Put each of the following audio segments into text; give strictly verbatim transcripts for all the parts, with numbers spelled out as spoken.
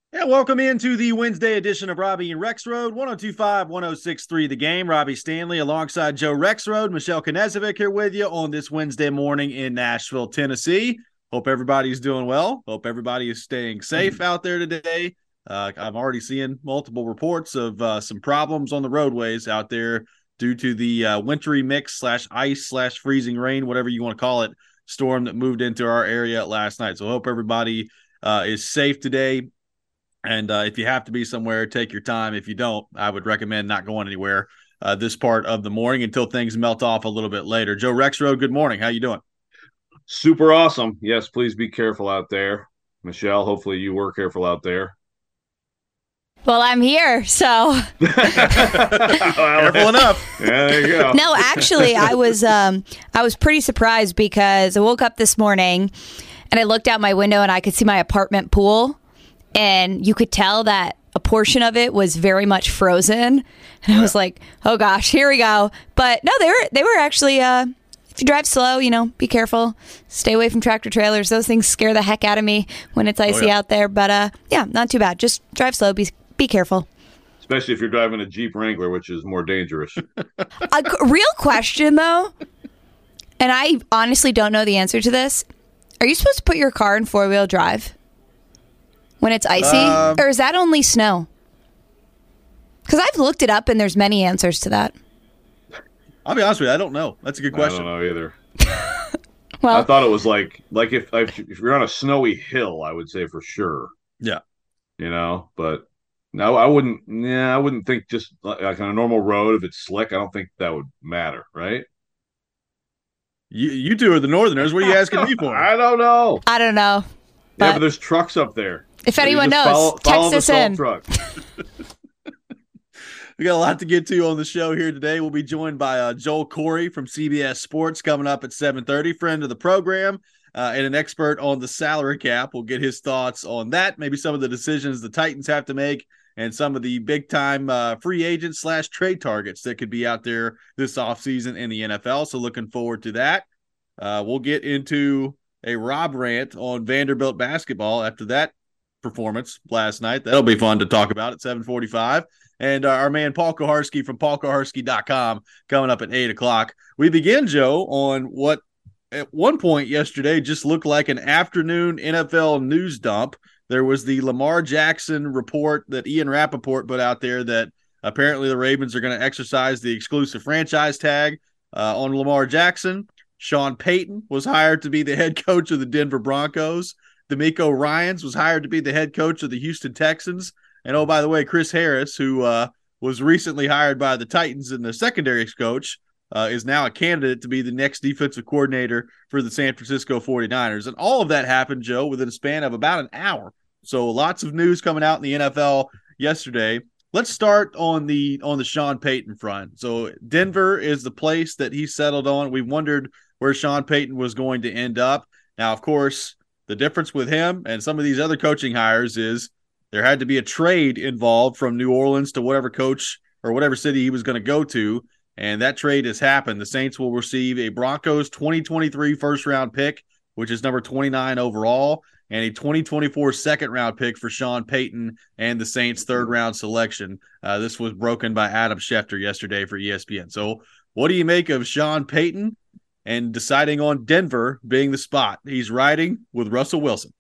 Yeah, welcome into the Wednesday edition of Robbie and Rexroad, one oh two point five, one oh six point three The Game. Robbie Stanley alongside Joe Rexroad, Michelle Knezovic here with you on this Wednesday morning in Nashville, Tennessee. Hope everybody's doing well. Hope everybody is staying safe out there today. Uh, I'm already seeing multiple reports of uh, some problems on the roadways out there due to the uh, wintry mix slash ice slash freezing rain, whatever you want to call it, storm that moved into our area last night. So hope everybody uh, is safe today. And uh, if you have to be somewhere, take your time. If you don't, I would recommend not going anywhere uh, this part of the morning until things melt off a little bit later. Joe Rexroad, good morning. How you doing? Super awesome. Yes, please be careful out there. Michelle, hopefully you were careful out there. Well, I'm here, so Careful enough. Yeah, there you go. no, actually, I was um, I was pretty surprised because I woke up this morning and I looked out my window and I could see my apartment pool, and you could tell that a portion of it was very much frozen. And I was like, "Oh gosh, here we go!" But no, they were they were actually. Uh, if you drive slow, you know, be careful. Stay away from tractor trailers. Those things scare the heck out of me when it's icy Oh, yeah. out there. But uh, yeah, not too bad. Just drive slow. Be be careful. Especially if you're driving a Jeep Wrangler, which is more dangerous. A g- real question, though, and I honestly don't know the answer to this. Are you supposed to put your car in four wheel drive when it's icy, Um, or is that only snow? Because I've looked it up, and there's many answers to that. I'll be honest with you. I don't know. That's a good I question. don't know either. I Well, thought it was like like if if you're on a snowy hill, I would say for sure, Yeah. you know. But no, I wouldn't. Yeah, I wouldn't think just like, like on a normal road if it's slick. I don't think that would matter, right? You, you two are the Northerners. What are you asking me for? I don't know. I don't know. Yeah, But but there's trucks up there. if So you anyone just knows, follow, follow text the us salt in. truck. We got a lot to get to on the show here today. We'll be joined by uh, Joel Corey from C B S Sports coming up at seven thirty, friend of the program, uh, and an expert on the salary cap. We'll get his thoughts on that, maybe some of the decisions the Titans have to make, and some of the big-time uh, free agent slash trade targets that could be out there this offseason in the N F L. So looking forward to that. Uh, we'll get into a Rob rant on Vanderbilt basketball after that performance last night. That'll be fun to talk about at seven forty-five. And uh, our man Paul Koharski from paul koharski dot com coming up at eight o'clock. We begin, Joe, on what at one point yesterday just looked like an afternoon N F L news dump. There was the Lamar Jackson report that Ian Rappaport put out there that apparently the Ravens are going to exercise the exclusive franchise tag uh, on Lamar Jackson. Sean Payton was hired to be the head coach of the Denver Broncos. D'Amico Ryans was hired to be the head coach of the Houston Texans. And oh, by the way, Chris Harris, who uh, was recently hired by the Titans and the secondary coach, uh, is now a candidate to be the next defensive coordinator for the San Francisco forty-niners. And all of that happened, Joe, within a span of about an hour. So lots of news coming out in the N F L yesterday. Let's start on the on the Sean Payton front. So Denver is the place that he settled on. We wondered where Sean Payton was going to end up. Now, of course, the difference with him and some of these other coaching hires is there had to be a trade involved from New Orleans to whatever coach or whatever city he was going to go to, and that trade has happened. The Saints will receive a Broncos twenty twenty-three first-round pick, which is number twenty-nine overall, and a twenty twenty-four second-round pick for Sean Payton and the Saints' third-round selection. Uh, this was broken by Adam Schefter yesterday for E S P N. So what do you make of Sean Payton and deciding on Denver being the spot? He's riding with Russell Wilson.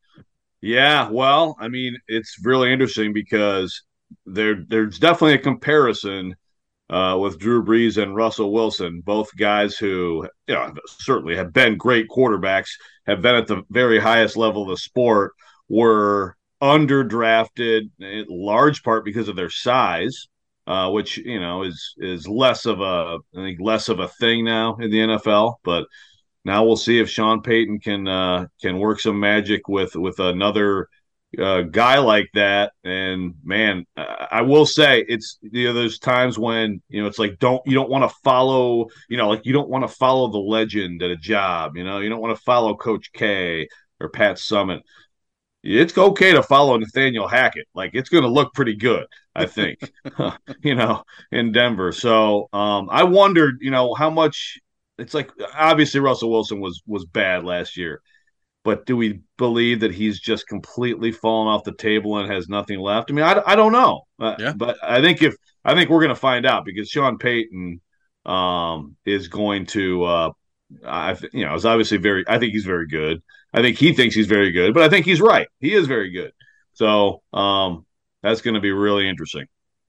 Yeah, well, I mean, it's really interesting because there there's definitely a comparison uh, with Drew Brees and Russell Wilson, both guys who, you know, certainly have been great quarterbacks, have been at the very highest level of the sport, were underdrafted in large part because of their size, uh, which, you know, is is less of a I think less of a thing now in the N F L, but now we'll see if Sean Payton can uh, can work some magic with with another uh, guy like that. And man, I will say it's, you know, there's times when, you know, it's like don't you don't want to follow, you know, like you don't want to follow the legend at a job. You know, you don't want to follow Coach K or Pat Summitt. It's okay to follow Nathaniel Hackett. Like it's going to look pretty good, I think, you know, in Denver. So um, I wondered, you know, how much it's like obviously Russell Wilson was was bad last year. but do we believe that he's just completely fallen off the table and has nothing left? I mean, I, I don't know. Uh, Yeah. But I think if I think we're going to find out because Sean Payton um, is going to, uh, I you know, is obviously very. I think he's very good. I think he thinks he's very good, but I think he's right. He is very good. So um, that's going to be really interesting.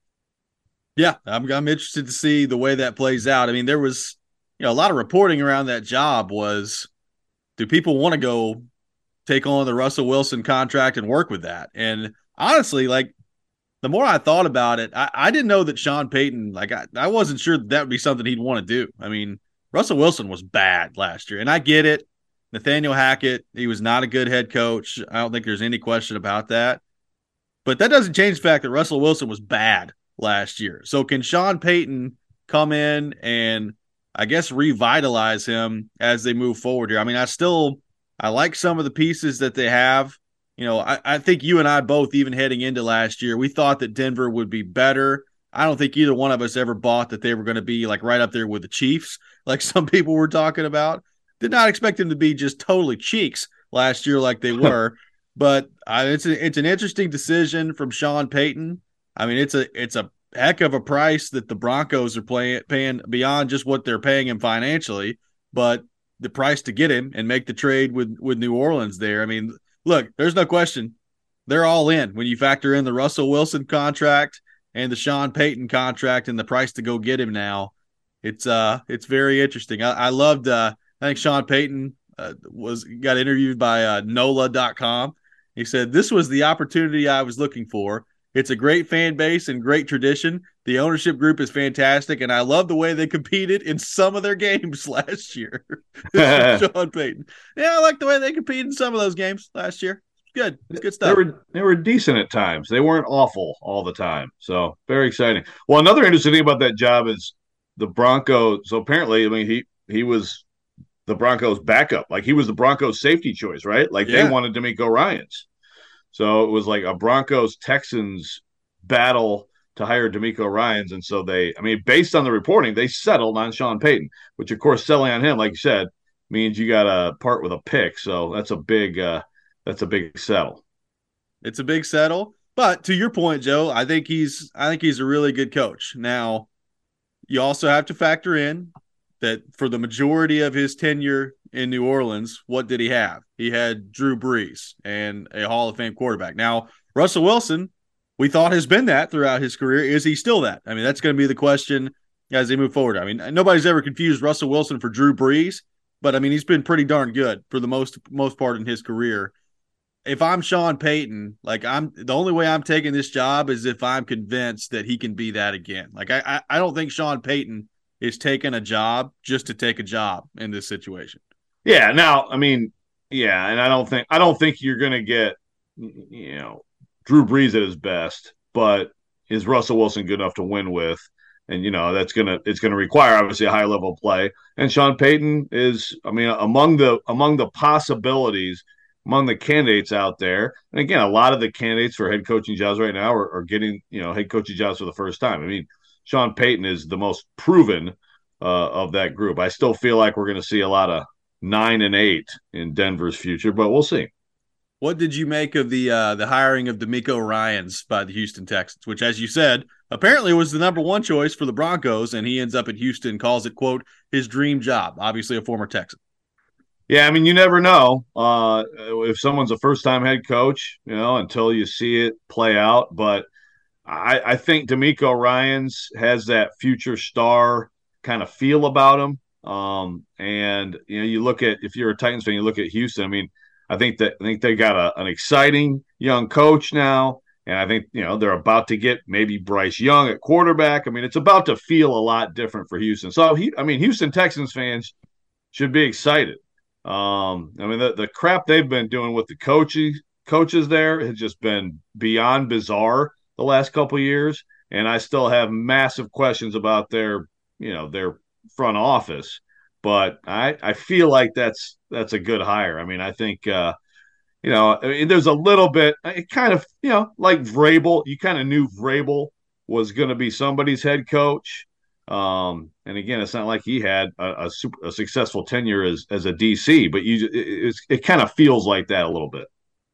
Yeah, I'm I'm interested to see the way that plays out. I mean, there was, you know, a lot of reporting around that job was, do people want to go take on the Russell Wilson contract and work with that? And honestly, like the more I thought about it, I, I didn't know that Sean Payton, like I, I wasn't sure that, that would be something he'd want to do. I mean, Russell Wilson was bad last year, and I get it. Nathaniel Hackett, he was not a good head coach. I don't think there's any question about that. But that doesn't change the fact that Russell Wilson was bad last year. So can Sean Payton come in and I guess revitalize him as they move forward here? I mean, I still I like some of the pieces that they have. You know, I, I think you and I both, even heading into last year, we thought that Denver would be better. I don't think either one of us ever bought that they were going to be like right up there with the Chiefs, like some people were talking about. Did not expect them to be just totally cheeks last year like they were. But uh, it's a, it's an interesting decision from Sean Payton. I mean, it's a it's a heck of a price that the Broncos are playing paying beyond just what they're paying him financially, but the price to get him and make the trade with with New Orleans there. I mean, look, there's no question. They're all in when you factor in the Russell Wilson contract and the Sean Payton contract and the price to go get him now. It's uh it's very interesting. I, I loved uh I think Sean Payton uh, was got interviewed by uh, N O L A dot com. He said, "This was the opportunity I was looking for. It's a great fan base and great tradition. The ownership group is fantastic, and I love the way they competed in some of their games last year." This is Sean Payton. Yeah, I like the way they competed in some of those games last year. Good. It's good stuff. They were they were decent at times. They weren't awful all the time. So very exciting. Well, another interesting thing about that job is the Broncos. So apparently, I mean, he he was the Broncos' backup. Like he was the Broncos' safety choice, right? Like yeah. They wanted DeMeco Ryans. So it was like a Broncos Texans battle to hire DeMeco Ryans. And so they, I mean, based on the reporting, they settled on Sean Payton, which of course selling on him, like you said, means you got to part with a pick. So that's a big, uh, that's a big settle. It's a big settle. But to your point, Joe, I think he's, I think he's a really good coach. Now, you also have to factor in that for the majority of his tenure in New Orleans, what did he have? He had Drew Brees and a Hall of Fame quarterback. Now, Russell Wilson, we thought has been that throughout his career. Is he still that? I mean, that's going to be the question as they move forward. I mean, nobody's ever confused Russell Wilson for Drew Brees, but I mean, he's been pretty darn good for the most most part in his career. If I'm Sean Payton, like I'm the only way I'm taking this job is if I'm convinced that he can be that again. Like I, I, I don't think Sean Payton is taking a job just to take a job in this situation. Yeah. Now, I mean, yeah, and I don't think I don't think you're going to get, you know, Drew Brees at his best, but is Russell Wilson good enough to win with? And you know, that's gonna it's going to require obviously a high level of play. And Sean Payton is, I mean, among the among the possibilities, among the candidates out there. And again, a lot of the candidates for head coaching jobs right now are, are getting, you know, head coaching jobs for the first time. I mean, Sean Payton is the most proven uh, of that group. I still feel like we're going to see a lot of nine and eight in Denver's future, but we'll see. What did you make of the uh, the hiring of DeMeco Ryans by the Houston Texans, which, as you said, apparently was the number one choice for the Broncos, and he ends up at Houston, calls it, quote, his dream job, obviously a former Texan. Yeah, I mean, you never know uh, if someone's a first-time head coach, you know, until you see it play out, but I, I think DeMeco Ryans has that future star kind of feel about him. Um, and, you know, you look at, if you're a Titans fan, you look at Houston. I mean, I think that I think they got a, an exciting young coach now. And I think, you know, they're about to get maybe Bryce Young at quarterback. I mean, it's about to feel a lot different for Houston. So, he, I mean, Houston Texans fans should be excited. Um, I mean, the, the crap they've been doing with the coaches, coaches there has just been beyond bizarre the last couple of years, and I still have massive questions about their, you know, their front office. But I, I feel like that's that's a good hire. I mean, I think, uh, you know, I mean, there's a little bit, it kind of, you know, like Vrabel. You kind of knew Vrabel was going to be somebody's head coach. Um, and again, it's not like he had a, a, super, a successful tenure as as a D C, but you it, it kind of feels like that a little bit.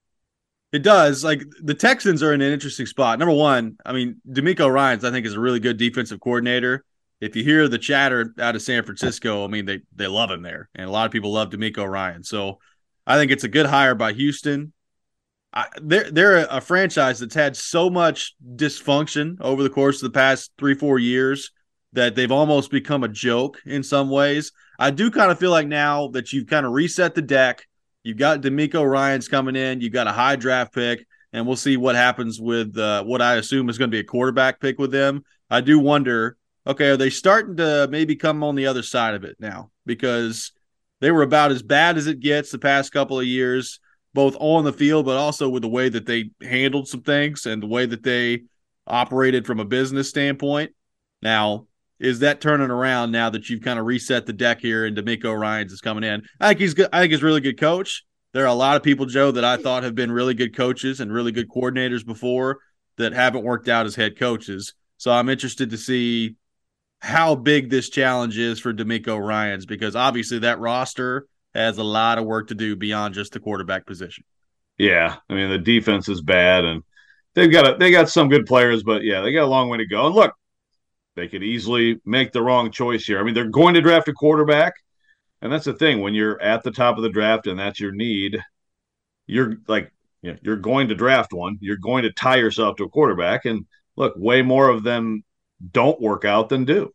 It does. Like the Texans are in an interesting spot. Number one, I mean, D'Amico Ryans, I think, is a really good defensive coordinator. If you hear the chatter out of San Francisco, I mean, they they love him there, and a lot of people love D'Amico Ryan. So I think it's a good hire by Houston. I, they're they're a franchise that's had so much dysfunction over the course of the past three four years that they've almost become a joke in some ways. I do kind of feel like now that you've kind of reset the deck. You've got D'Amico Ryans coming in. You've got a high draft pick, and we'll see what happens with uh, what I assume is going to be a quarterback pick with them. I do wonder, okay, are they starting to maybe come on the other side of it now? Because they were about as bad as it gets the past couple of years, both on the field, but also with the way that they handled some things and the way that they operated from a business standpoint. Now, is that turning around now that you've kind of reset the deck here and D'Amico Ryans is coming in? I think he's good. I think he's a really good coach. There are a lot of people, Joe, that I thought have been really good coaches and really good coordinators before that haven't worked out as head coaches. So I'm interested to see how big this challenge is for D'Amico Ryans, because obviously that roster has a lot of work to do beyond just the quarterback position. Yeah, I mean the defense is bad, and they've got a, they got some good players, but yeah, they got a long way to go. And look, they could easily make the wrong choice here. I mean, they're going to draft a quarterback, and that's the thing. When you're at the top of the draft and that's your need, you're like, you know, you're going to draft one. You're going to tie yourself to a quarterback. And look, way more of them don't work out than do.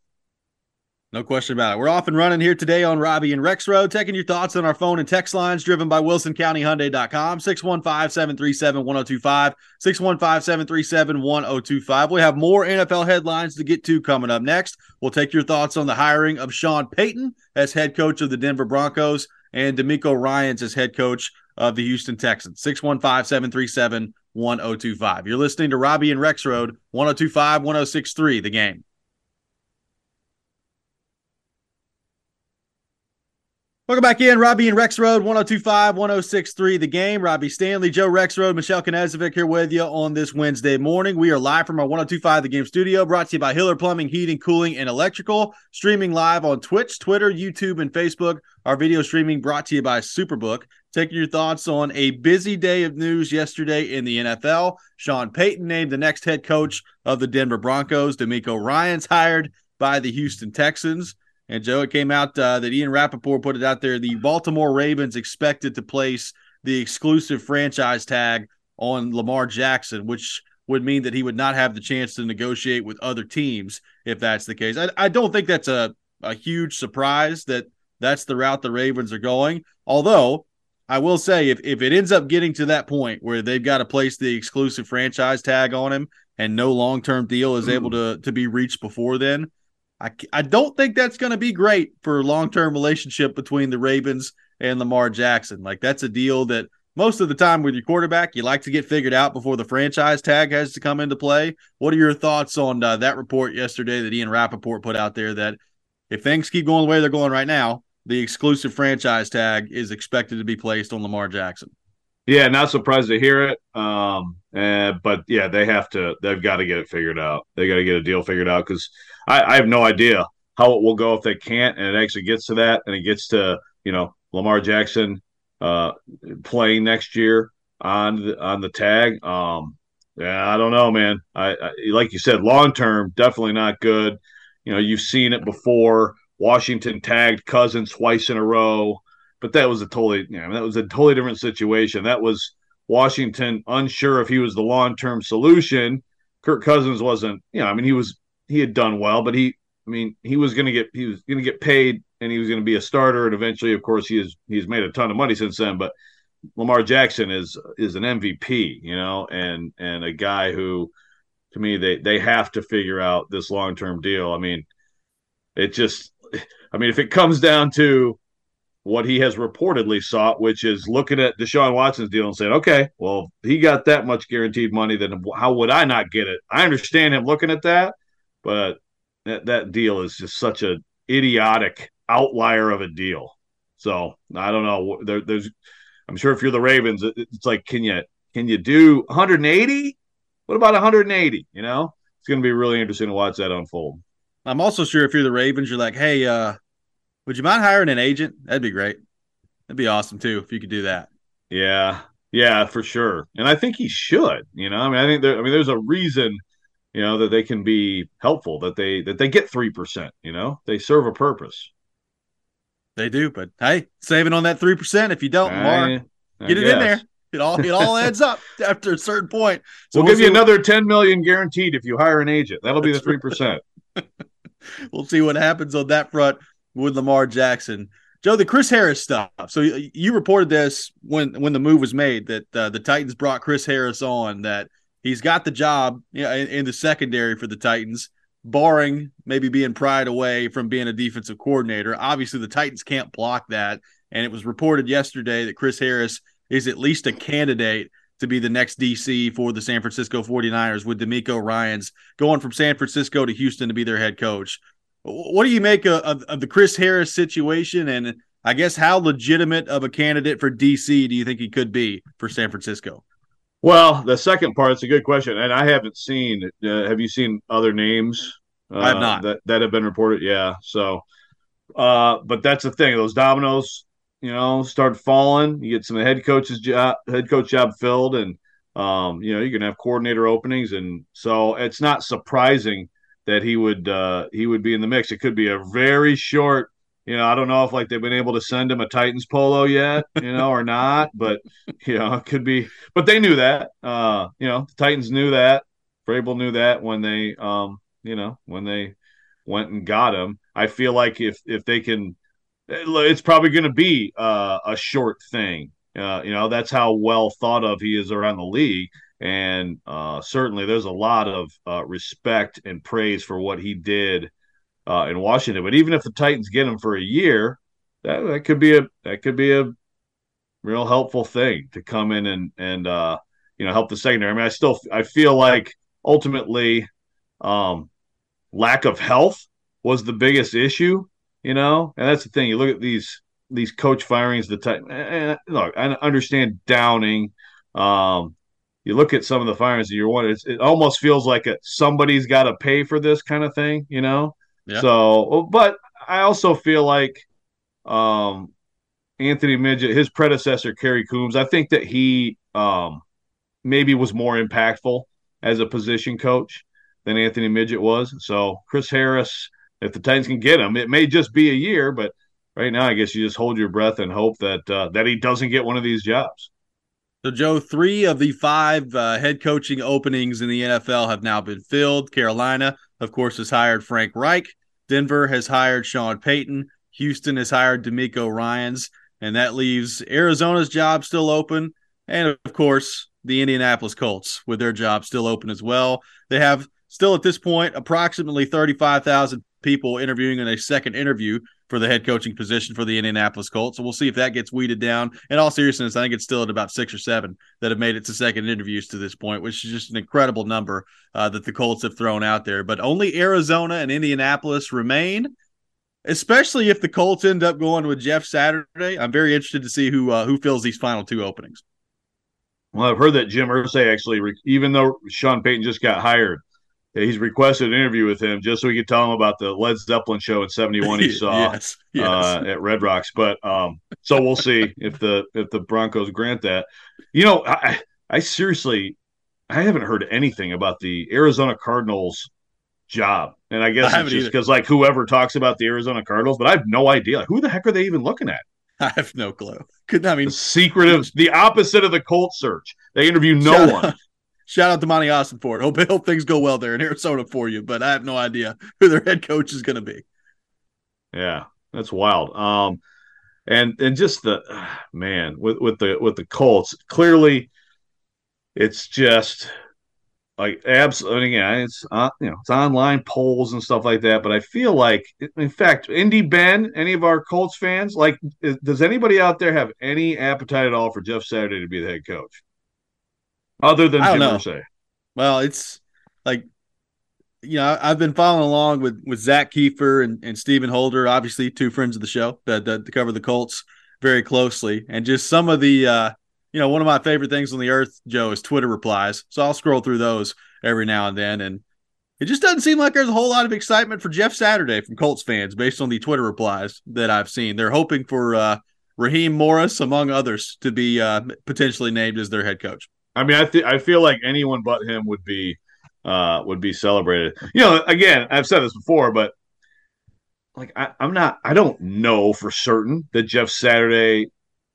No question about it. We're off and running here today on Robbie and Rex Road, taking your thoughts on our phone and text lines driven by Wilson County Hyundai dot com, six one five, seven three seven, one oh two five, six one five, seven three seven, one oh two five. We have more N F L headlines to get to coming up next. We'll take your thoughts on the hiring of Sean Payton as head coach of the Denver Broncos and D'Amico Ryans as head coach of the Houston Texans, six one five, seven three seven, one oh two five. You're listening to Robbie and Rex Road, one oh two five, one oh six three, The Game. Welcome back in, Robbie and Rex Road, one oh two five, one oh six three, The Game. Robbie Stanley, Joe Rex Road, Michelle Knezovic here with you on this Wednesday morning. We are live from our one oh two five The Game studio, brought to you by Hiller Plumbing, Heating, Cooling, and Electrical. Streaming live on Twitch, Twitter, YouTube, and Facebook. Our video streaming brought to you by Superbook. Taking your thoughts on a busy day of news yesterday in the N F L. Sean Payton named the next head coach of the Denver Broncos. D'Amico Ryans hired by the Houston Texans. And, Joe, it came out uh, that Ian Rappaport put it out there. The Baltimore Ravens expected to place the exclusive franchise tag on Lamar Jackson, which would mean that he would not have the chance to negotiate with other teams if that's the case. I, I don't think that's a, a huge surprise that that's the route the Ravens are going. Although, I will say, if, if it ends up getting to that point where they've got to place the exclusive franchise tag on him and no long-term deal is able to, to be reached before then, I, I don't think that's going to be great for a long-term relationship between the Ravens and Lamar Jackson. Like, that's a deal that most of the time with your quarterback, you like to get figured out before the franchise tag has to come into play. What are your thoughts on uh, that report yesterday that Ian Rappaport put out there that if things keep going the way they're going right now, the exclusive franchise tag is expected to be placed on Lamar Jackson? Yeah, not surprised to hear it. Um, uh, but yeah, they have to, they've got to get it figured out. They got to get a deal figured out because I, I have no idea how it will go if they can't. And it actually gets to that and it gets to, you know, Lamar Jackson uh, playing next year on the, on the tag. Um, yeah, I don't know, man. I, I like you said, long-term, definitely not good. You know, you've seen it before. Washington tagged Cousins twice in a row. But that was a totally, you know, that was a totally different situation. That was Washington unsure if he was the long-term solution. Kirk Cousins wasn't, you know, I mean, he was, he had done well, but he, I mean, he was going to get, he was going to get paid and he was going to be a starter. And eventually, of course, he is, he's made a ton of money since then. But Lamar Jackson is, is an M V P, you know, and, and a guy who, to me, they, they have to figure out this long-term deal. I mean, it just, I mean, if it comes down to what he has reportedly sought, which is looking at Deshaun Watson's deal and saying, okay, well, he got that much guaranteed money, then how would I not get it? I understand him looking at that, but that, that deal is just such an idiotic outlier of a deal. So I don't know. There, there's, I'm sure if you're the Ravens, it's like, can you, can you do one hundred eighty? What about one hundred eighty? You know, it's going to be really interesting to watch that unfold. I'm also sure if you're the Ravens, you're like, hey, uh, would you mind hiring an agent? That'd be great. That'd be awesome too if you could do that. Yeah, yeah, for sure. And I think he should. You know, I mean, I think there. I mean, there's a reason, you know, that they can be helpful. That they that they get three percent. You know, they serve a purpose. They do, but hey, saving on that three percent. If you don't, Lamar, I, I get it guess. in there. It all it all adds up after a certain point. So we'll, we'll give you another ten million guaranteed if you hire an agent. That'll be the three percent. We'll see what happens on that front with Lamar Jackson. Joe, the Chris Harris stuff. So you reported this when when the move was made that uh, the Titans brought Chris Harris on, that he's got the job, you know, in, in the secondary for the Titans, barring maybe being pried away from being a defensive coordinator. Obviously, the Titans can't block that, and it was reported yesterday that Chris Harris is at least a candidate to be the next D C for the San Francisco forty-niners, with DeMeco Ryans going from San Francisco to Houston to be their head coach. What do you make of, of, of the Chris Harris situation, and I guess how legitimate of a candidate for D C do you think he could be for San Francisco? Well, the second part is a good question, and I haven't seen. Uh, have you seen other names? Uh, I have not. that that have been reported. Yeah. So, uh, but that's the thing; those dominoes, you know, start falling. You get some head coach's job, head coach job filled, and um, you know, you're gonna have coordinator openings, and so it's not surprising that he would uh, he would be in the mix. It could be a very short, you know, I don't know if like they've been able to send him a Titans polo yet, you know, or not, but you know, it could be. But they knew that, uh, you know, the Titans knew that. Vrabel knew that when they, um, you know, when they went and got him. I feel like if if they can, it's probably going to be uh, a short thing. Uh, you know, that's how well thought of he is around the league. And uh, certainly there's a lot of uh, respect and praise for what he did uh, in Washington. But even if the Titans get him for a year, that, that could be a that could be a real helpful thing to come in and and uh, you know, help the secondary. I mean, I still I feel like ultimately um, lack of health was the biggest issue. You know, and that's the thing. You look at these these coach firings. The Titans. And look, I understand Downing. Um, You look at some of the firings that you're wondering, it almost feels like a, somebody's got to pay for this kind of thing, you know? Yeah. So, but I also feel like um, Anthony Midget, his predecessor, Kerry Coombs, I think that he um, maybe was more impactful as a position coach than Anthony Midget was. So Chris Harris, if the Titans can get him, it may just be a year, but right now I guess you just hold your breath and hope that uh, that he doesn't get one of these jobs. So, Joe, three of the five uh, head coaching openings in the N F L have now been filled. Carolina, of course, has hired Frank Reich. Denver has hired Sean Payton. Houston has hired DeMeco Ryans. And that leaves Arizona's job still open. And, of course, the Indianapolis Colts with their job still open as well. They have still at this point approximately thirty-five thousand people interviewing in a second interview for the head coaching position for the Indianapolis Colts. So we'll see if that gets weeded down. In all seriousness, I think it's still at about six or seven that have made it to second interviews to this point, which is just an incredible number uh, that the Colts have thrown out there. But only Arizona and Indianapolis remain, especially if the Colts end up going with Jeff Saturday. I'm very interested to see who uh, who fills these final two openings. Well, I've heard that Jim Irsay actually, even though Sean Payton just got hired, he's requested an interview with him just so he could tell him about the Led Zeppelin show in seventy-one he saw yes, yes. Uh, at Red Rocks. But um, so we'll see if the if the Broncos grant that. You know, I, I seriously, I haven't heard anything about the Arizona Cardinals job, and I guess I it's just because like whoever talks about the Arizona Cardinals, but I have no idea. Like, who the heck are they even looking at? I have no clue. Couldn't I mean the secretive, the opposite of the Colt search? They interview no shout one. Out, shout out to Monty Austin for it. Hope hope things go well there in Arizona for you, but I have no idea who their head coach is going to be. Yeah, that's wild. Um, and and just the man with with the with the Colts, clearly, it's just like absolutely. Yeah, it's uh, you know it's online polls and stuff like that. But I feel like, in fact, Indy Ben, any of our Colts fans, like, is, does anybody out there have any appetite at all for Jeff Saturday to be the head coach, other than Jim Irsay? Well, it's like, you know, I've been following along with, with Zach Kiefer and, and Stephen Holder, obviously two friends of the show that, that, that cover the Colts very closely. And just some of the, uh, you know, one of my favorite things on the earth, Joe, is Twitter replies. So I'll scroll through those every now and then. And It just doesn't seem like there's a whole lot of excitement for Jeff Saturday from Colts fans based on the Twitter replies that I've seen. They're hoping for uh, Raheem Morris, among others, to be uh, potentially named as their head coach. I mean, I th- I feel like anyone but him would be uh, would be celebrated. You know, again, I've said this before, but like I, I'm not, I don't know for certain that Jeff Saturday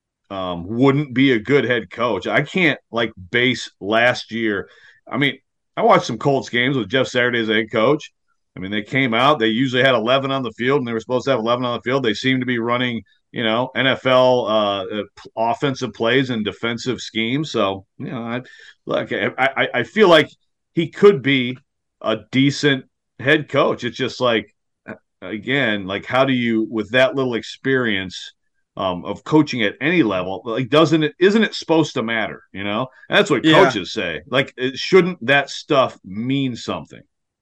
um, wouldn't be a good head coach. I can't like base last year. I mean, I watched some Colts games with Jeff Saturday as a head coach. I mean, they came out, they usually had eleven on the field, and they were supposed to have eleven on the field. They seemed to be running, you know, N F L uh, offensive plays and defensive schemes. So, you know, I like I, I, I feel like he could be a decent head coach. It's just like, again, like how do you, with that little experience um, of coaching at any level, like doesn't it, isn't it supposed to matter? You know, and that's what Yeah. coaches say. Like, it, shouldn't that stuff mean something?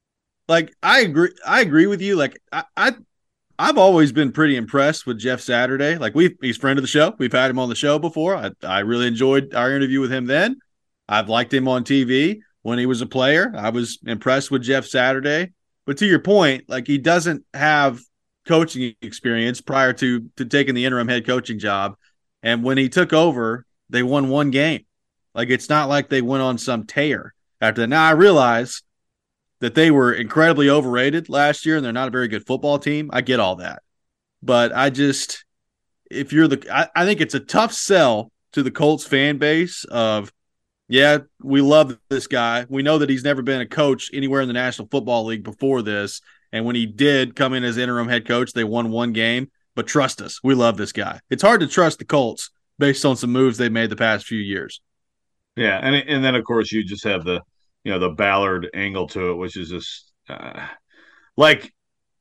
Like I agree, I agree with you. Like I, I, I've always been pretty impressed with Jeff Saturday. Like we, he's a friend of the show. We've had him on the show before. I, I really enjoyed our interview with him then. I've liked him on T V when he was a player. I was impressed with Jeff Saturday. But to your point, like he doesn't have coaching experience prior to to taking the interim head coaching job. And when he took over, they won one game. Like it's not like they went on some tear after that. Now I realize that they were incredibly overrated last year and they're not a very good football team. I get all that. But I just, if you're the, I, I think it's a tough sell to the Colts fan base of, yeah, we love this guy. We know that he's never been a coach anywhere in the National Football League before this. And when he did come in as interim head coach, they won one game. But trust us, we love this guy. It's hard to trust the Colts based on some moves they've made the past few years. Yeah, and and then of course you just have the, you know, the Ballard angle to it, which is just uh, like,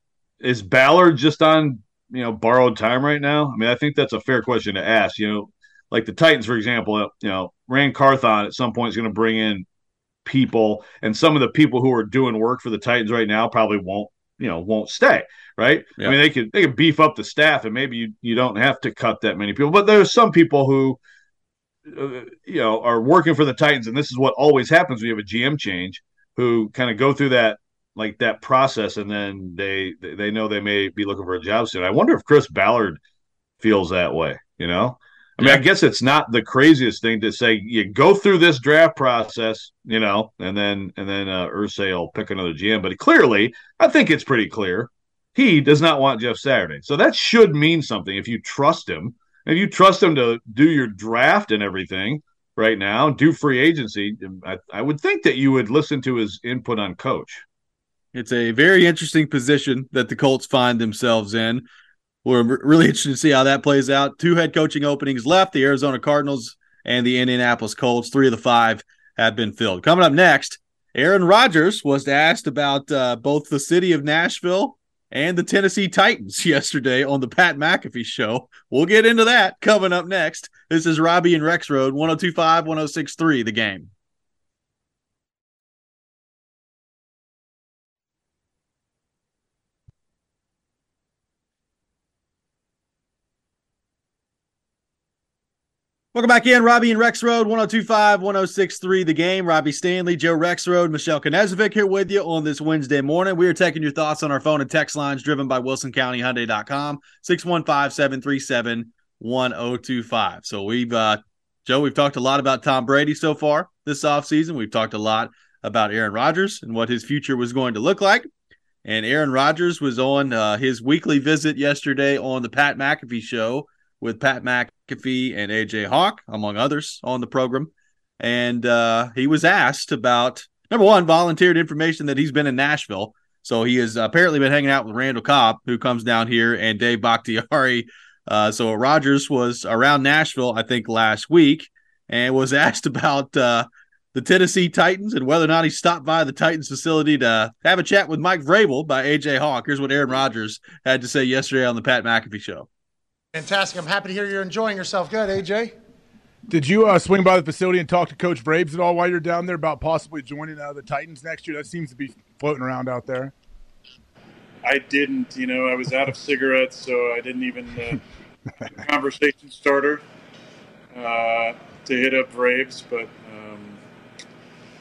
is Ballard just on, you know, borrowed time right now? I mean, I think that's a fair question to ask. You know, like the Titans, for example, you know, Rand Carthon at some point is going to bring in people, and some of the people who are doing work for the Titans right now probably won't, you know, won't stay, right? Yeah. I mean, they could they could beef up the staff, and maybe you, you don't have to cut that many people, but there's some people who, uh, you know, are working for the Titans, and this is what always happens when you have a G M change, who kind of go through that like that process, and then they they know they may be looking for a job soon. I wonder if Chris Ballard feels that way, you know? I mean, yeah. I guess it's not the craziest thing to say you go through this draft process, you know, and then and then uh, Irsay will pick another G M. But clearly, I think it's pretty clear he does not want Jeff Saturday. So that should mean something if you trust him. If you trust him to do your draft and everything right now, do free agency, I, I would think that you would listen to his input on coach. It's a very interesting position that the Colts find themselves in. We're really interested to see how that plays out. Two head coaching openings left, the Arizona Cardinals and the Indianapolis Colts. Three of the five have been filled. Coming up next, Aaron Rodgers was asked about uh, both the city of Nashville and the Tennessee Titans yesterday on the Pat McAfee show. We'll get into that coming up next. This is Robbie and Rexroad, one oh two point five, one oh six point three, The Game. Welcome back in. Robbie and Rexroad, one oh two point five, one oh six point three, The Game. Robbie Stanley, Joe Rexroad, Michelle Knezovic here with you on this Wednesday morning. We are taking your thoughts on our phone and text lines driven by Wilson County Hyundai dot com, six one five, seven three seven, one oh two five. So we've, uh, Joe, we've talked a lot about Tom Brady so far this offseason. We've talked a lot about Aaron Rodgers and what his future was going to look like. And Aaron Rodgers was on uh, his weekly visit yesterday on the Pat McAfee show with Pat McAfee and A J Hawk, among others, on the program. And uh, he was asked about, number one, volunteered information that he's been in Nashville. So he has apparently been hanging out with Randall Cobb, who comes down here, and Dave Bakhtiari. Uh, so Rodgers was around Nashville, I think, last week, and was asked about uh, the Tennessee Titans and whether or not he stopped by the Titans facility to have a chat with Mike Vrabel by A J Hawk. Here's what Aaron Rodgers had to say yesterday on the Pat McAfee show. Fantastic. I'm happy to hear you're enjoying yourself. Good, A J. Did you uh, swing by the facility and talk to Coach Vrabes at all while you're down there about possibly joining uh, the Titans next year? That seems to be floating around out there. I didn't. You know, I was out of cigarettes, so I didn't even uh, conversation starter uh, to hit up Vrabes. But, um,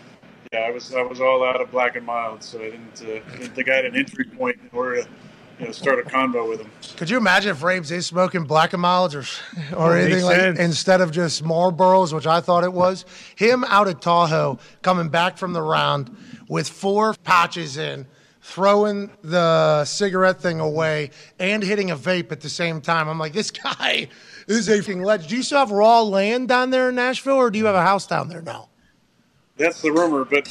Yeah, I was I was all out of Black and Mild, so I didn't, uh, didn't think I had an entry point in order to you know start a convo with him. Could you imagine if Rabes is smoking Black and Milds or or anything like sense. Instead of just Marlboros, which I thought it was? Him out at Tahoe coming back from the round with four patches in, throwing the cigarette thing away and hitting a vape at the same time. I'm like, this guy is a fucking legend. Do you still have raw land down there in Nashville, or do you have a house down there now? That's the rumor, but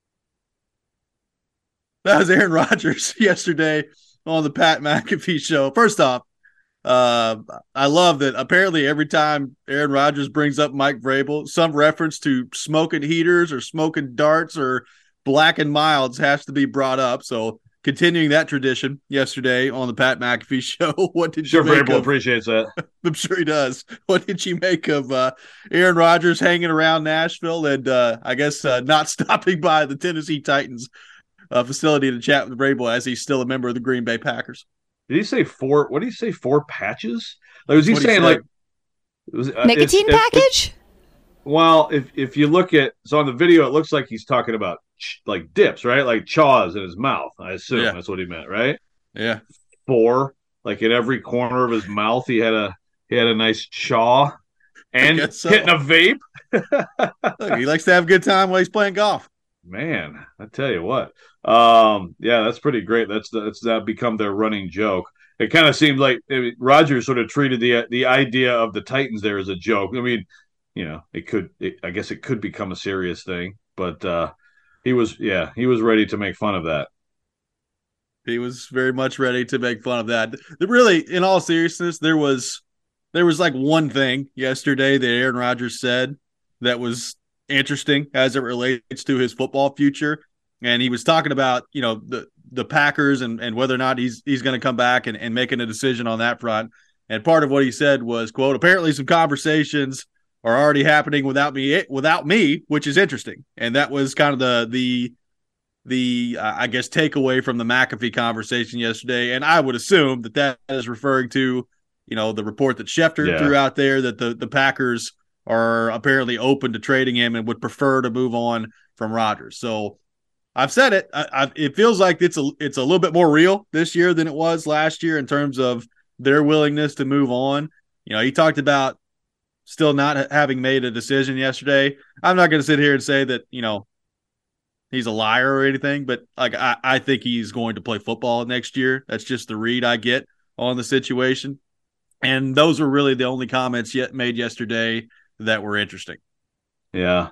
that was Aaron Rodgers yesterday on the Pat McAfee show. First off, uh, I love that apparently every time Aaron Rodgers brings up Mike Vrabel, some reference to smoking heaters or smoking darts or Black and Milds has to be brought up. So continuing that tradition yesterday on the Pat McAfee show. What did sure you make Vrabel of, appreciates that. I'm sure he does. What did you make of uh, Aaron Rodgers hanging around Nashville and uh, I guess uh, not stopping by the Tennessee Titans uh, facility to chat with Vrabel as he's still a member of the Green Bay Packers? Did he say four? What did he say? Four patches? Like, was he saying he like was, uh, nicotine it's, package? It's, well, if if you look at so on the video, it looks like he's talking about ch- like dips, right? Like chaws in his mouth. I assume yeah. that's what he meant, right? Yeah. Four, like in every corner of his mouth, he had a he had a nice chaw, and so. hitting a vape. Look, he likes to have a good time while he's playing golf. Man, I tell you what. Um, yeah, that's pretty great. That's that's that become their running joke. It kind of seemed like I mean, Rodgers sort of treated the the idea of the Titans there as a joke. I mean, you know, it could. It, I guess it could become a serious thing, but uh, he was, yeah, he was ready to make fun of that. He was very much ready to make fun of that. Really, in all seriousness, there was there was like one thing yesterday that Aaron Rodgers said that was interesting as it relates to his football future. And he was talking about, you know, the, the Packers and, and whether or not he's he's going to come back and, and making a decision on that front. And part of what he said was, quote, apparently some conversations are already happening without me, without me, which is interesting. And that was kind of the, the, the uh, I guess, takeaway from the McAfee conversation yesterday. And I would assume that that is referring to, you know, the report that Schefter yeah. threw out there that the, the Packers are apparently open to trading him and would prefer to move on from Rodgers. So I've said it. I, I, it feels like it's a it's a little bit more real this year than it was last year in terms of their willingness to move on. You know, he talked about still not having made a decision yesterday. I'm not going to sit here and say that, you know, he's a liar or anything, but like I, I think he's going to play football next year. That's just the read I get on the situation. And those were really the only comments yet made yesterday that were interesting. Yeah.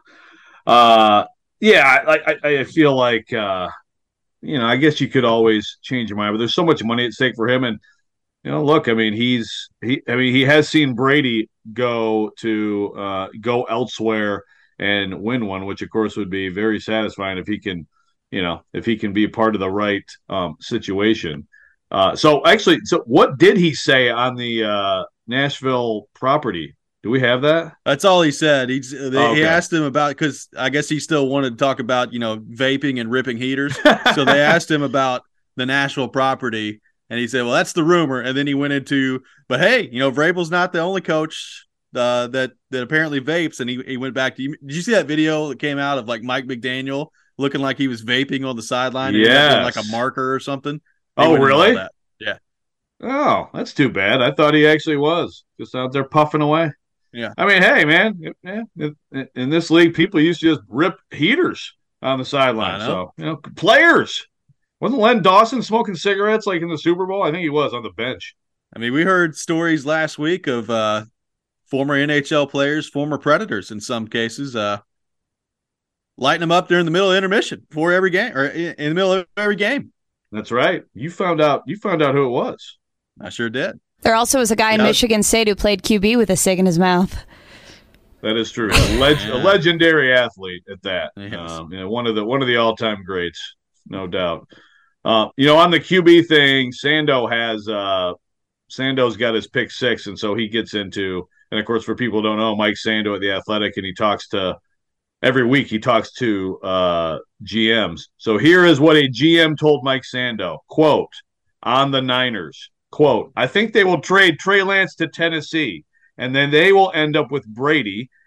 Uh, yeah. I, I, I feel like, uh, you know, I guess you could always change your mind, but there's so much money at stake for him. And, you know, look, I mean, he's, he, I mean, he has seen Brady go to, uh, go elsewhere and win one, which of course would be very satisfying if he can, you know, if he can be part of the right, um, situation. Uh, so actually, so what did he say on the, uh, Nashville property? Do we have that? That's all he said. He's, they, oh, okay. He asked him about, because I guess he still wanted to talk about, you know, vaping and ripping heaters. So they asked him about the Nashville property, and he said, well, that's the rumor. And then he went into, but hey, you know, Vrabel's not the only coach uh, that that apparently vapes. And he, he went back to, did you see that video that came out of like Mike McDaniel looking like he was vaping on the sideline? Yeah. Like a marker or something. They oh, really? That. Yeah. Oh, that's too bad. I thought he actually was just out there puffing away. Yeah. I mean, hey, man, yeah, in this league, people used to just rip heaters on the sideline. So, you know, players. Wasn't Len Dawson smoking cigarettes like in the Super Bowl? I think he was on the bench. I mean, we heard stories last week of uh, former N H L players, former Predators in some cases, uh, lighting them up during the middle of intermission before every game or in the middle of every game. That's right. You found out. You found out who it was. I sure did. There also was a guy in yeah. Michigan State who played Q B with a cig in his mouth. That is true. A, leg- yeah. a legendary athlete at that. Yes. Um, you know, one of the one of the all time greats, no doubt. Uh, you know, on the Q B thing, Sando has uh, Sando's got his pick six, and so he gets into. And of course, for people who don't know, Mike Sando at the Athletic, and he talks to every week. He talks to uh, G Ms. So here is what a G M told Mike Sando: "Quote on the Niners." Quote, I think they will trade Trey Lance to Tennessee, and then they will end up with Brady,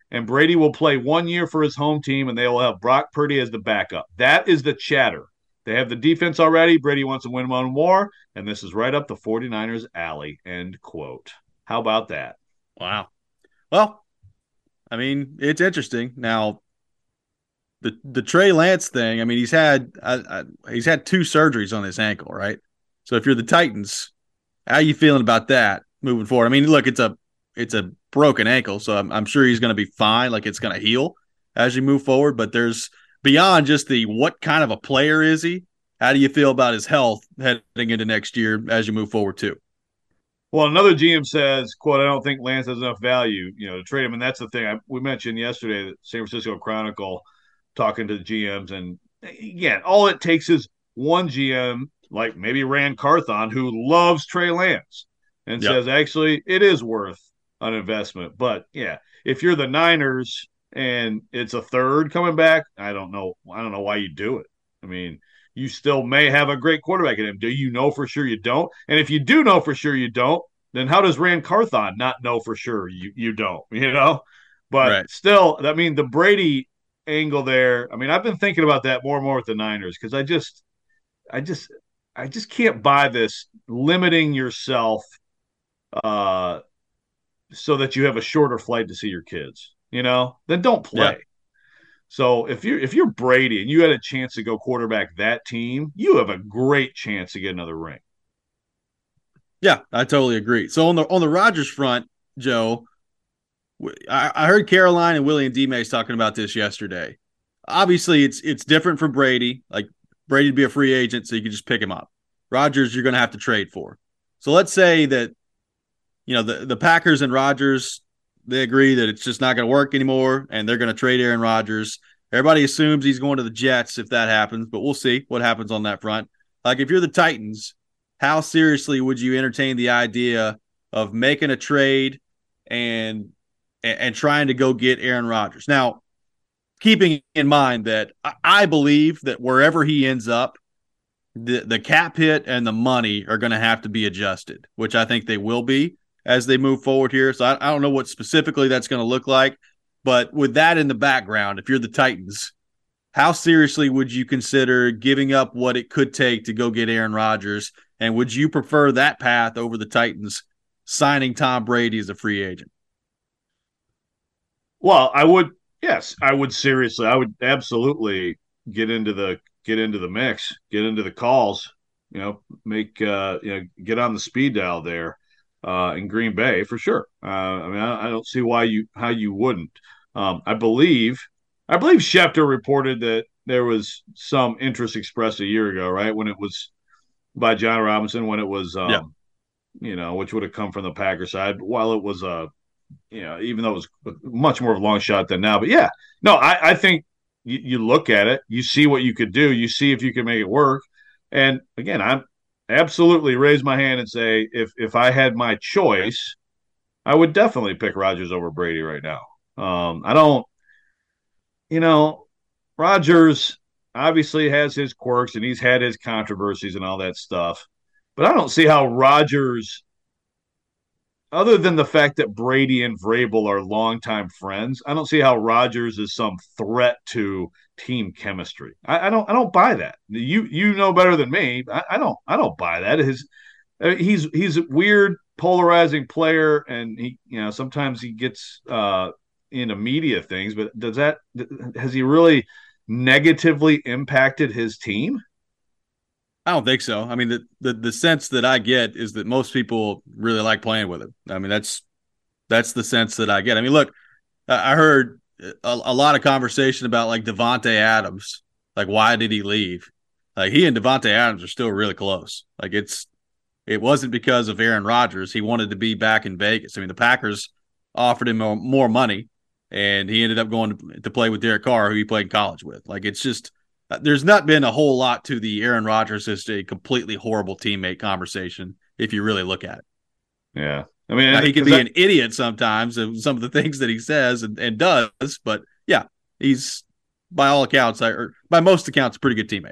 and Brady will play one year for his home team, and they will have Brock Purdy as the backup. That is the chatter. They have the defense already. Brady wants to win one more, and this is right up the 49ers' alley, end quote. How about that? Wow. Well, I mean, it's interesting. Now, the the Trey Lance thing, I mean, he's had uh, he's had two surgeries on his ankle, right? So if you're the Titans, how are you feeling about that moving forward? I mean, look, it's a it's a broken ankle, so I'm, I'm sure he's going to be fine. Like, it's going to heal as you move forward, but there's beyond just the what kind of a player is he? How do you feel about his health heading into next year as you move forward too? Well, another G M says, quote, I don't think Lance has enough value, you know, to trade him. And that's the thing. I, we mentioned yesterday that San Francisco Chronicle talking to the G Ms. And again, all it takes is one G M, like maybe Rand Carthon, who loves Trey Lance and yep. says, actually, it is worth an investment. But yeah, if you're the Niners and it's a third coming back, I don't know. I don't know why you do it. I mean, you still may have a great quarterback in him. Do you know for sure you don't? And if you do know for sure you don't, then how does Rand Carthon not know for sure you, you don't, you know? But right. still, I mean, the Brady angle there, I mean, I've been thinking about that more and more with the Niners because I just, I just, I just can't buy this limiting yourself uh, so that you have a shorter flight to see your kids, you know? Then don't play. Yeah. So if you're if you're Brady and you had a chance to go quarterback that team, you have a great chance to get another ring. Yeah, I totally agree. So on the on the Rodgers front, Joe, I, I heard Caroline and Willie and D-Mace talking about this yesterday. Obviously, it's it's different for Brady. Like Brady'd be a free agent, so you can just pick him up. Rodgers, you're going to have to trade for. So let's say that you know the the Packers and Rodgers. They agree that it's just not going to work anymore, and they're going to trade Aaron Rodgers. Everybody assumes he's going to the Jets if that happens, but we'll see what happens on that front. Like, if you're the Titans, how seriously would you entertain the idea of making a trade and and, and trying to go get Aaron Rodgers? Now, keeping in mind that I believe that wherever he ends up, the, the cap hit and the money are going to have to be adjusted, which I think they will be as they move forward here. So I, I don't know what specifically that's going to look like, but with that in the background, if you're the Titans, how seriously would you consider giving up what it could take to go get Aaron Rodgers? And would you prefer that path over the Titans signing Tom Brady as a free agent? Well, I would, yes, I would seriously, I would absolutely get into the, get into the mix, get into the calls, you know, make, uh, you know, get on the speed dial there. Uh, in Green Bay, for sure. Uh, I mean, I, I don't see why you how you wouldn't. Um, I believe, I believe Schefter reported that there was some interest expressed a year ago, right, when it was by John Robinson, when it was, um, yeah. you know, which would have come from the Packer side, while it was a, uh, you know, even though it was much more of a long shot than now. But yeah, no, I, I think you, you look at it, you see what you could do, you see if you can make it work, and again, I'm. Absolutely raise my hand and say if if I had my choice, I would definitely pick Rodgers over Brady right now. Um, I don't, you know, Rodgers obviously has his quirks and he's had his controversies and all that stuff, but I don't see how Rodgers, other than the fact that Brady and Vrabel are longtime friends, I don't see how Rodgers is some threat to team chemistry. I, I don't. I don't buy that. You you know better than me. I, I don't. I don't buy that. His he's he's a weird, polarizing player, and he you know sometimes he gets uh, into media things. But does that has he really negatively impacted his team? I don't think so. I mean, the, the the sense that I get is that most people really like playing with him. I mean, that's that's the sense that I get. I mean, look, I heard a, a lot of conversation about like Davante Adams. Like, why did he leave? Like, he and Davante Adams are still really close. Like, it's it wasn't because of Aaron Rodgers. He wanted to be back in Vegas. I mean, the Packers offered him more, more money, and he ended up going to, to play with Derek Carr, who he played in college with. Like, it's just there's not been a whole lot to the Aaron Rodgers is a completely horrible teammate conversation if you really look at it. Yeah. I mean, now, he can be that, an idiot sometimes of some of the things that he says and, and does, but yeah, he's by all accounts, or by most accounts, a pretty good teammate.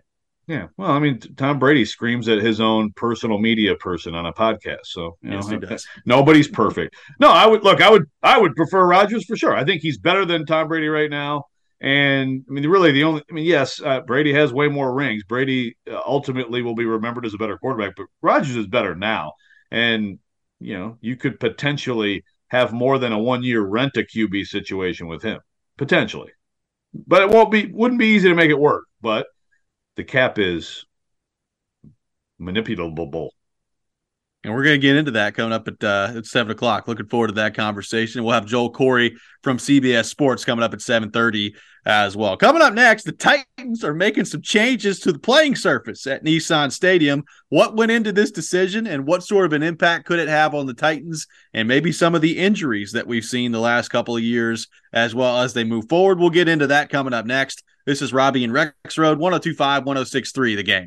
Yeah. Well, I mean, Tom Brady screams at his own personal media person on a podcast. So, you Yes, he know, does. nobody's perfect. No, I would look, I would, I would prefer Rodgers for sure. I think he's better than Tom Brady right now. And I mean, really the only, I mean, yes, uh, Brady has way more rings. Brady uh, ultimately will be remembered as a better quarterback, but Rodgers is better now. And, you know, you could potentially have more than a one year rent a Q B situation with him, potentially. But it won't be, wouldn't be easy to make it work. But the cap is manipulable. And we're going to get into that coming up at uh, at seven o'clock. Looking forward to that conversation. We'll have Joel Corry from C B S Sports coming up at seven thirty as well. Coming up next, the Titans are making some changes to the playing surface at Nissan Stadium. What went into this decision and what sort of an impact could it have on the Titans and maybe some of the injuries that we've seen the last couple of years as well as they move forward? We'll get into that coming up next. This is Robbie and Rex Road, one oh two point five, one oh six point three, The Game.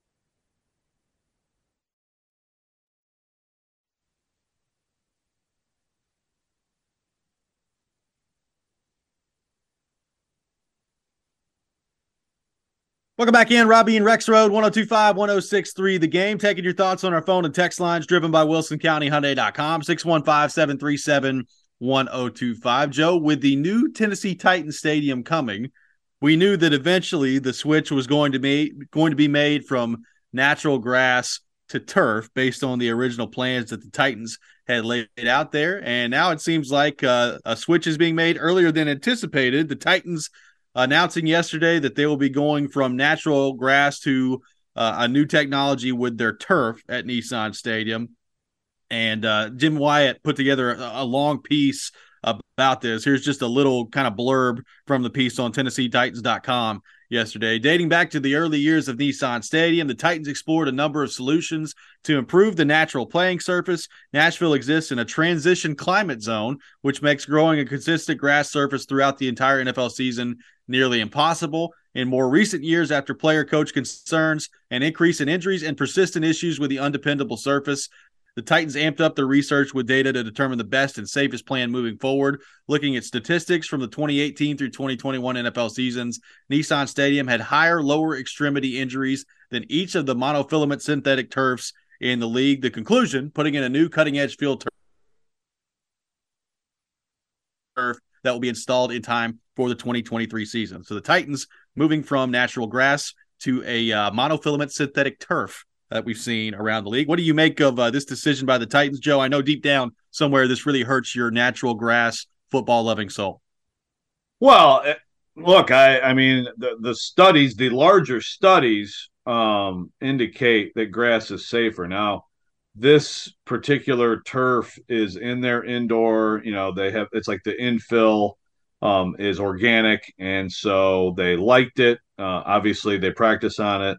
Welcome back in, Robbie and Rex Road, one oh two point five, one oh six point three, The Game. Taking your thoughts on our phone and text lines driven by Wilson County Hyundai dot com, six one five, seven three seven, one oh two five. Joe, with the new Tennessee Titans Stadium coming, we knew that eventually the switch was going to be going to be made from natural grass to turf based on the original plans that the Titans had laid out there. And now it seems like uh, a switch is being made earlier than anticipated. The Titans announcing yesterday that they will be going from natural grass to uh, a new technology with their turf at Nissan Stadium. And uh, Jim Wyatt put together a, a long piece about this. Here's just a little kind of blurb from the piece on Tennessee Titans dot com yesterday. Dating back to the early years of Nissan Stadium, the Titans explored a number of solutions to improve the natural playing surface. Nashville exists in a transition climate zone, which makes growing a consistent grass surface throughout the entire N F L season nearly impossible. In more recent years, after player-coach concerns, an increase in injuries, and persistent issues with the undependable surface, the Titans amped up their research with data to determine the best and safest plan moving forward. Looking at statistics from the twenty eighteen through twenty twenty-one N F L seasons, Nissan Stadium had higher lower extremity injuries than each of the monofilament synthetic turfs in the league. The conclusion, putting in a new cutting-edge field turf that will be installed in time for the twenty twenty-three season. So the Titans moving from natural grass to a uh, monofilament synthetic turf that we've seen around the league. What do you make of uh, this decision by the Titans, Joe? I know deep down somewhere this really hurts your natural grass football-loving soul. Well, look, I, I mean, the, the studies, the larger studies um, indicate that grass is safer. Now, this particular turf is in their indoor, you know, they have, it's like the infill um, is organic. And so they liked it. Uh, obviously they practice on it.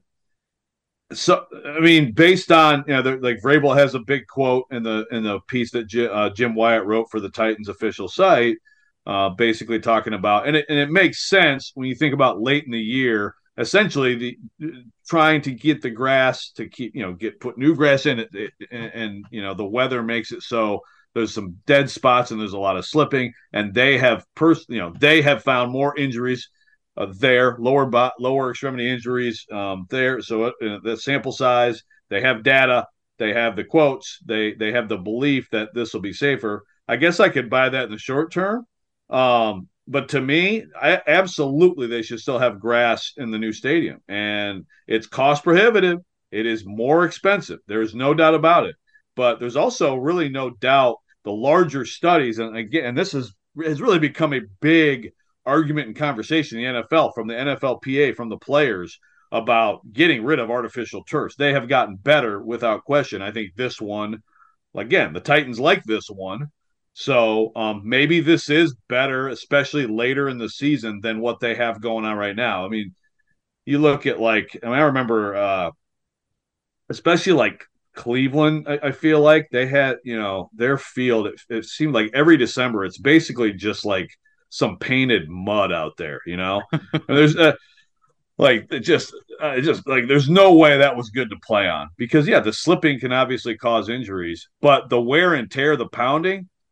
So, I mean, based on, you know, like Vrabel has a big quote in the, in the piece that J, uh, Jim Wyatt wrote for the Titans official site, uh, basically talking about, and it, and it makes sense when you think about late in the year, essentially the trying to get the grass to keep, you know, get put new grass in it, it and, and you know the weather makes it so there's some dead spots and there's a lot of slipping, and they have pers- you know they have found more injuries uh, there, lower bo- lower extremity injuries um, there. So uh, the sample size, they have data, they have the quotes, they they have the belief that this will be safer. I guess I could buy that in the short term. Um, But to me, I, absolutely, they should still have grass in the new stadium. And it's cost prohibitive. It is more expensive. There's no doubt about it. But there's also really no doubt the larger studies, and again, and this is, has really become a big argument and conversation in the N F L, from the N F L P A, from the players, about getting rid of artificial turfs. They have gotten better without question. I think this one, again, the Titans like this one. So um, maybe this is better, especially later in the season, than what they have going on right now. I mean, you look at like, I mean, I remember, uh, especially like Cleveland, I, I feel like they had, you know, their field, it, it seemed like every December, it's basically just like some painted mud out there, you know? And there's uh, like, it just, uh, it just like, there's no way that was good to play on, because, yeah, the slipping can obviously cause injuries, but the wear and tear, the pounding,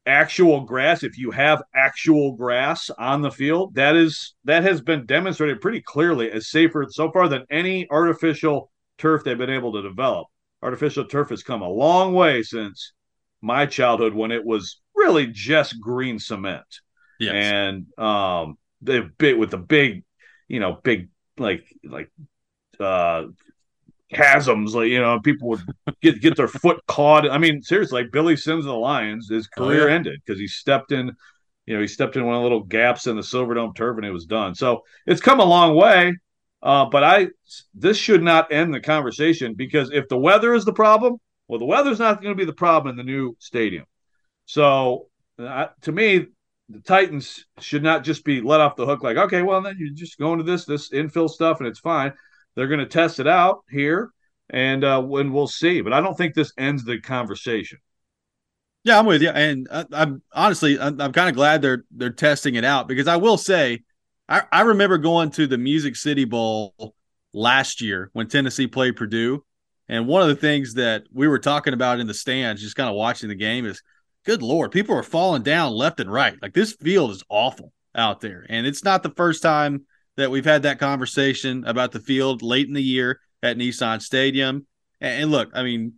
actual grass, if you have actual grass on the field, that is that has been demonstrated pretty clearly as safer so far than any artificial turf they've been able to develop. Artificial turf has come a long way since my childhood when it was really just green cement. Yes. And um the bit with the big, you know, big like like uh chasms, like, you know, people would get get their foot caught. I mean, seriously, like Billy Sims of the Lions, his career oh, yeah. ended because he stepped in, you know, he stepped in one of the little gaps in the Silverdome turf and it was done. So it's come a long way. Uh, but I this should not end the conversation, because if the weather is the problem, well, the weather's not going to be the problem in the new stadium. So uh, to me, the Titans should not just be let off the hook like, okay, well, then you're just going to this this infill stuff and it's fine. They're going to test it out here, and uh, when we'll see. But I don't think this ends the conversation. Yeah, I'm with you, and I, I'm honestly, I'm, I'm kind of glad they're they're testing it out, because I will say, I, I remember going to the Music City Bowl last year when Tennessee played Purdue, and one of the things that we were talking about in the stands, just kind of watching the game, is, good Lord, people are falling down left and right. Like, this field is awful out there, and it's not the first time that we've had that conversation about the field late in the year at Nissan Stadium. And, and look, I mean,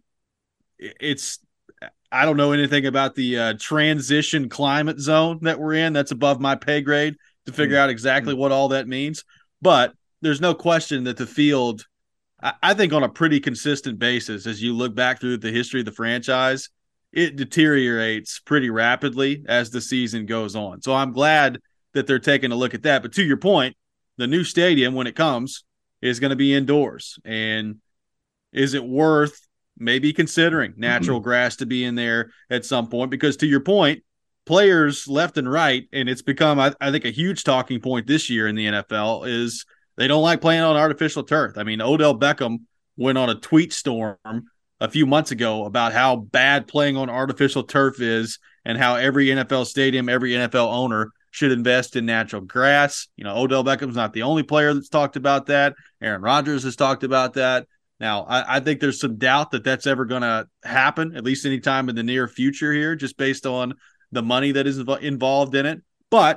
it's I don't know anything about the uh, transition climate zone that we're in. That's above my pay grade to figure out exactly what all that means. But there's no question that the field, I, I think on a pretty consistent basis, as you look back through the history of the franchise, it deteriorates pretty rapidly as the season goes on. So I'm glad that they're taking a look at that. But to your point, the new stadium, when it comes, is going to be indoors. And is it worth maybe considering natural mm-hmm. grass to be in there at some point? Because to your point, players left and right, and it's become, I, I think, a huge talking point this year in the N F L, is they don't like playing on artificial turf. I mean, Odell Beckham went on a tweet storm a few months ago about how bad playing on artificial turf is and how every N F L stadium, every N F L owner should invest in natural grass. You know, Odell Beckham's not the only player that's talked about that. Aaron Rodgers has talked about that. Now, I, I think there's some doubt that that's ever going to happen, at least anytime in the near future here, just based on the money that is involved in it. But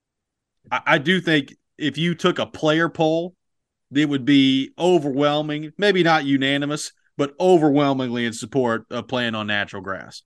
I, I do think if you took a player poll, it would be overwhelming, maybe not unanimous, but overwhelmingly in support of playing on natural grass.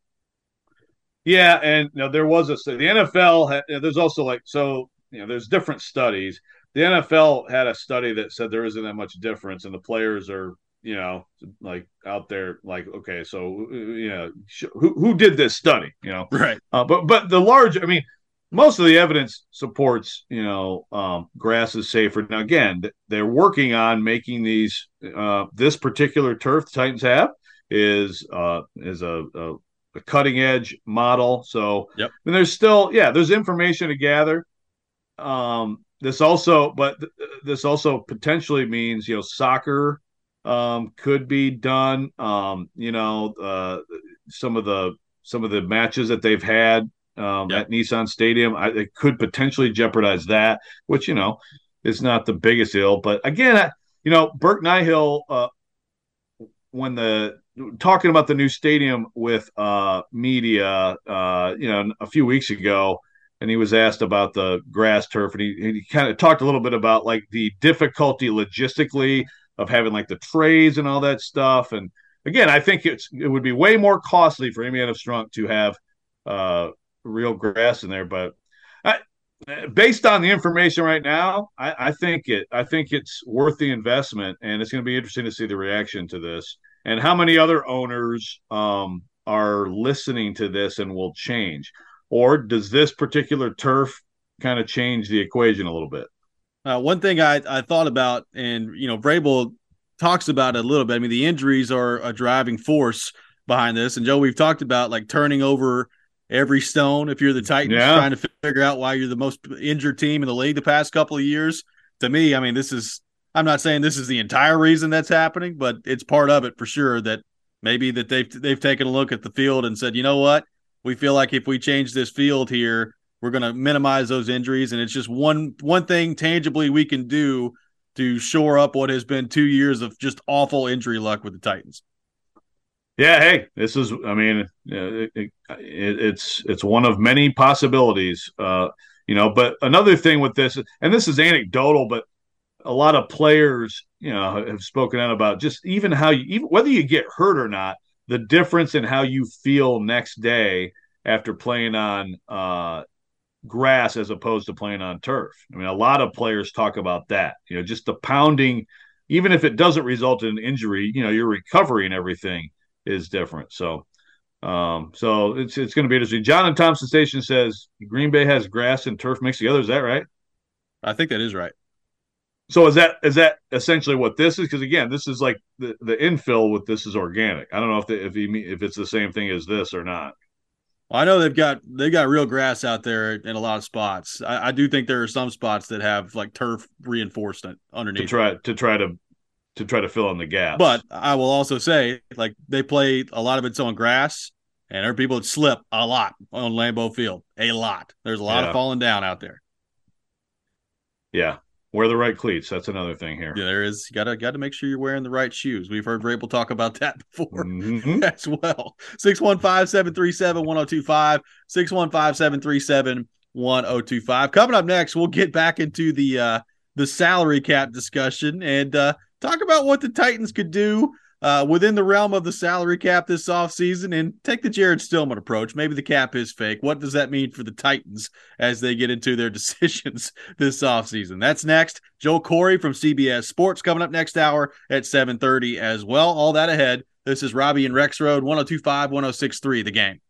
Yeah, and you know, there was a the N F L. Had, you know, there's also like so you know there's different studies. The N F L had a study that said there isn't that much difference, and the players are you know like out there like, okay, so you know who who did this study? You know, right? Uh, but but the large, I mean, most of the evidence supports you know um, grass is safer. Now again, they're working on making these uh, this particular turf the Titans have is uh, is a, a a cutting edge model. So yep. I mean, there's still, yeah, there's information to gather. Um, this also, but th- this also potentially means, you know, soccer um, could be done. Um, you know, uh, some of the, some of the matches that they've had um, yep. at Nissan Stadium, I, it could potentially jeopardize that, which, you know, is not the biggest deal. But again, I, you know, Burke Nihill, uh, when the, talking about the new stadium with uh, media, uh, you know, a few weeks ago, and he was asked about the grass turf, and he, he kind of talked a little bit about like the difficulty logistically of having like the trays and all that stuff. And again, I think it's it would be way more costly for Indiana Strunk to have uh, real grass in there. But I, based on the information right now, I, I think it I think it's worth the investment, and it's going to be interesting to see the reaction to this. And how many other owners um, are listening to this and will change? Or does this particular turf kind of change the equation a little bit? Uh, one thing I, I thought about, and, you know, Vrabel talks about it a little bit. I mean, the injuries are a driving force behind this. And, Joe, we've talked about, like, turning over every stone if you're the Titans, yeah. trying to figure out why you're the most injured team in the league the past couple of years. To me, I mean, this is – I'm not saying this is the entire reason that's happening, but it's part of it for sure, that maybe that they've they've taken a look at the field and said, you know what, we feel like if we change this field here, we're going to minimize those injuries, and it's just one one thing tangibly we can do to shore up what has been two years of just awful injury luck with the Titans. Yeah, hey, this is, I mean, it, it, it's it's one of many possibilities, uh, you know. But another thing with this, and this is anecdotal, but a lot of players, you know, have spoken out about just even how you, even whether you get hurt or not, the difference in how you feel next day after playing on uh, grass as opposed to playing on turf. I mean, a lot of players talk about that, you know, just the pounding, even if it doesn't result in injury, you know, your recovery and everything is different. So, um, so it's it's going to be interesting. John in Thompson Station says Green Bay has grass and turf mixed together. Is that right? I think that is right. So is that is that essentially what this is? Because again, this is like the, the infill with this is organic. I don't know if the, if he, if it's the same thing as this or not. Well, I know they've got they've got real grass out there in a lot of spots. I, I do think there are some spots that have like turf reinforcement underneath to try to try to to try to fill in the gaps. But I will also say, like, they play a lot of it's on grass, and there are people that slip a lot on Lambeau Field. A lot. There's a lot yeah. of falling down out there. Yeah. Wear the right cleats. That's another thing here. Yeah, there is. You gotta gotta make sure you're wearing the right shoes. We've heard Vrabel talk about that before mm-hmm. as well. six one five, seven three seven, one oh two five. six one five, seven three seven, one oh two five. Coming up next, we'll get back into the uh, the salary cap discussion and uh, talk about what the Titans could do uh, within the realm of the salary cap this offseason and take the Jared Stillman approach. Maybe the cap is fake. What does that mean for the Titans as they get into their decisions this offseason? That's next. Joel Corry from C B S Sports coming up next hour at seven thirty as well. All that ahead. This is Robbie and Rex Road, one oh two five, one oh six three, The Game.